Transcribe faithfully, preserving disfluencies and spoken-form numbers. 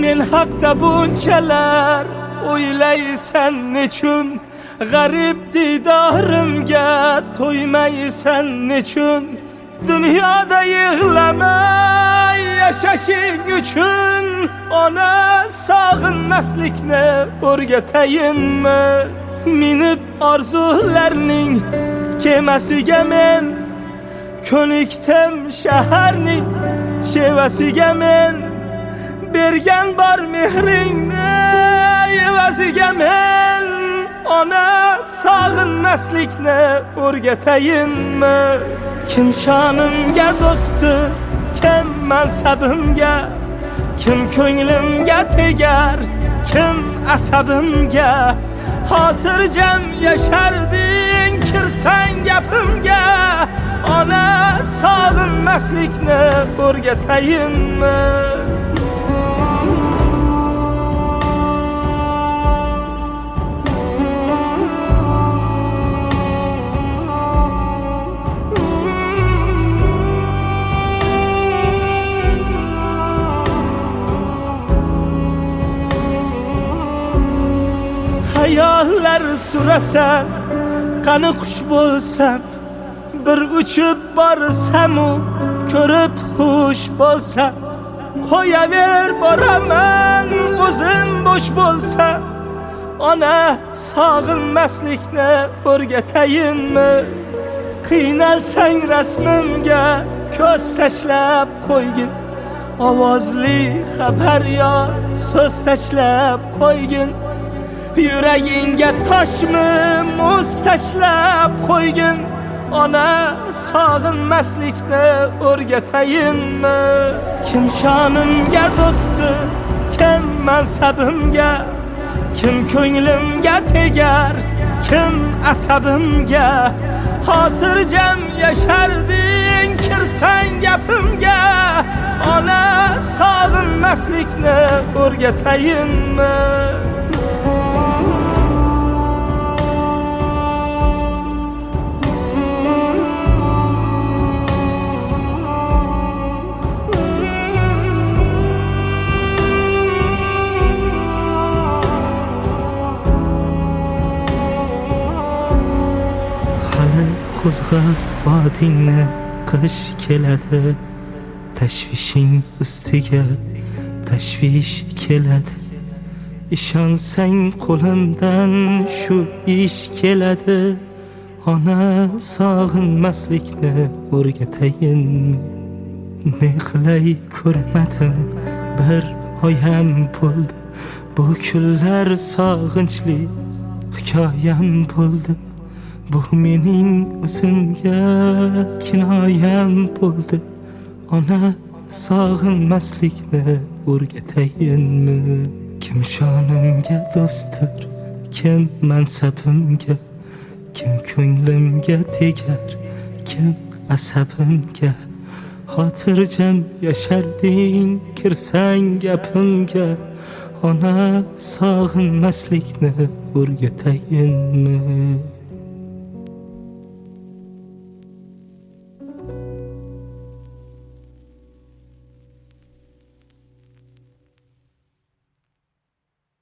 Men haqda bunchalar o'ylaysan nechun? G'arib didorimga to'ymaysan nechun? Dunyoda yig'lamay yashashing uchun ona sog'inmaslikni o'rgatayinmi? Minib orzularning kemasiga men ko'nikdim shaharning chevasiga men bergan bor mehringni evaziga men ona sog'inmaslikni o'rgatayinmi? Kim shonimga do'stdir, kim mansabimga, kim ko'nglimga tegar, kim asabimga? Xotirjam yasharding kirsang gapimga, ona sog'inmaslikni o'rgatayinmi? Hayollar surasan, qani qush bo'lsam, bir uchib borsam u ko'rib xush bo'lsam, qo'yaver boraman o'zim bo'sh bo'lsam, ona sog'inmaslikni o'rgatayinmi? Qiynalsang rasmimga ko'z tashlab qo'ygin, ovozli xabar yo so'z tashlab qo'ygin, yuragingga toshmi muz tashlab qo'ygin, ona sog'inmaslikni o'rgatayinmi? Kim shonimga do'stdir, kim mansabimga, kim ko'nglimga tegar, kim asabimga? Xotirjam yasharding kirsang gapimga, ona sog'inmaslikni o'rgatayinmi? Qo'zg'a botingni qish keladi, tashvishing ustiga tashvish keladi. Ishonsang qo'limdan shu ish keladi, ona sog'inmaslikni o'rgatayinmi? Ne qilay ko'rmadim, bir oyam bo'ldi, bu kunlar sog'inchli hikoyam bo'ldi. Bu mening o'zimga kinoyam bo'ldi, ona sog'inmaslikni o'rgatayinmi? Kim shonimga do'stdir, kim mansabimga, kim ko'nglimga tegar, kim asabimga? Xotirjam yasharding kirsang gapimga, ona sog'inmaslikni o'rgatayinmi?